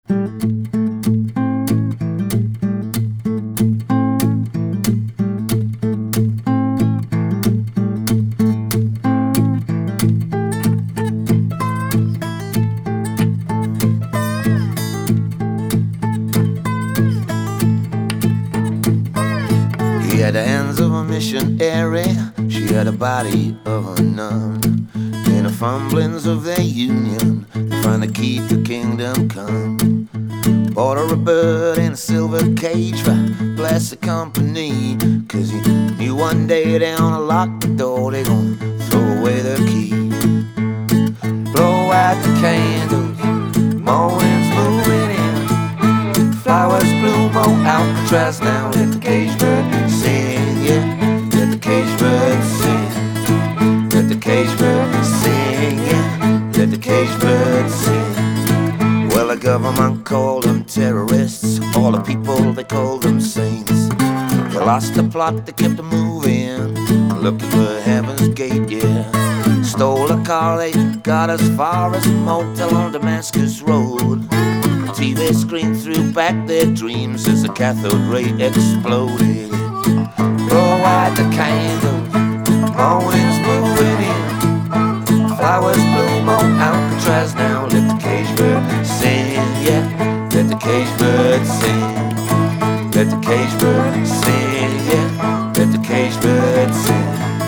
He had the hands of a missionary, she had the body of a nun. In the fumblings of their union, they find the key to kingdom come. Bought her a bird in a silver cage for blessed company, 'cause he knew one day they gonna lock the door, they gonna throw away their key. Blow out the candles, morning's moving in. Flowers bloom on Alcatraz now, let the cage bird sing, yeah. Let the cage bird sing. Let the cage bird sing, yeah. Let the cage bird sing. Well, the government called them terrorists, all the people they called them saints. They lost the plot, they kept them moving, looking for heaven's gate, yeah. Stole a car, they got as far as a motel on Damascus Road. TV screen threw back their dreams as the cathode ray exploded. Blow out the candles, morning's moving in. Flowers bloom on Alcatraz now, let the cage bird sing, yeah. Let the cage bird sing. Let the cage bird sing, yeah. Let the cage bird sing.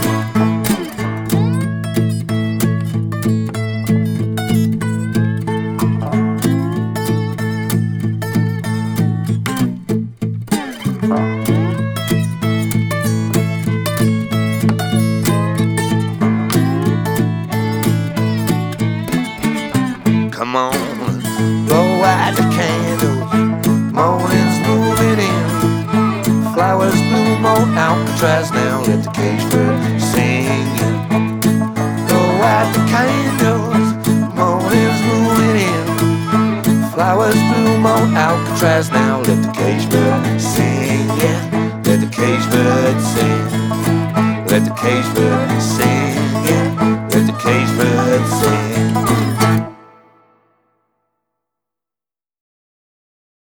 Come on, blow out the candles, morning's moving in. Flowers bloom on Alcatraz now, let the cage bird sing, yeah. Blow out the candles, morning's moving in. Flowers bloom on Alcatraz now, let the cage bird sing, yeah. Let the cage bird sing. Let the cage bird sing.